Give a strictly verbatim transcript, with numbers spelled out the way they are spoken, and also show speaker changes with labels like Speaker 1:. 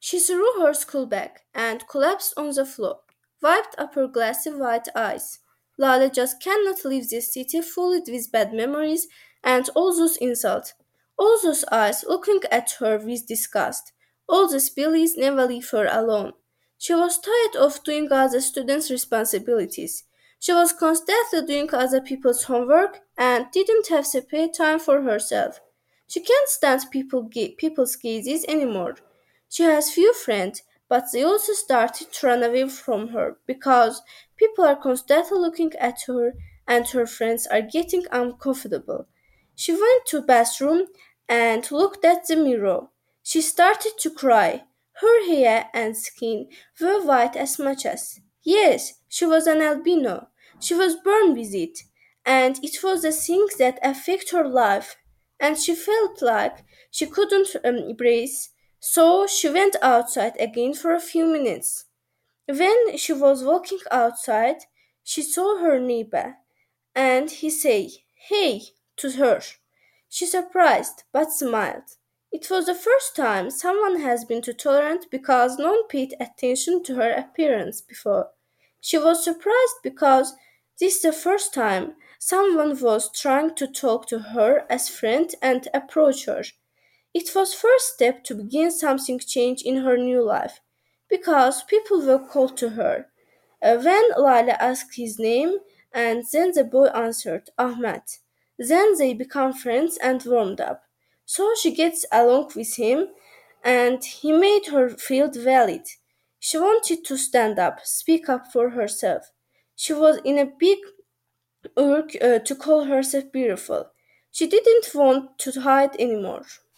Speaker 1: She threw her school bag and collapsed on the floor, wiped up her glassy white eyes. Lale just cannot leave this city full with bad memories and all those insults. All those eyes looking at her with disgust. All these bullies never leave her alone. She was tired of doing other students' responsibilities. She was constantly doing other people's homework and didn't have separate time for herself. She can't stand people ga- people's gazes anymore. She has few friends, but they also started to run away from her because people are constantly looking at her and her friends are getting uncomfortable. She went to bathroom and looked at the mirror. She started to cry. Her hair and skin were white as much as. Yes, she was an albino. She was born with it, and it was the thing that affected her life. And she felt like she couldn't um, breathe, so she went outside again for a few minutes. When she was walking outside, she saw her neighbor, and he said, "Hey," to her. She surprised but smiled. It was the first time someone has been too tolerant because no one paid attention to her appearance before. She was surprised because this is the first time someone was trying to talk to her as friend and approach her. It was first step to begin something change in her new life because people were cold to her. Uh, when Lila asked his name, and then the boy answered, Ahmed. Then they become friends and warmed up. So she gets along with him, and he made her feel valid. She wanted to stand up, speak up for herself. She was in a big urge uh, to call herself beautiful. She didn't want to hide anymore.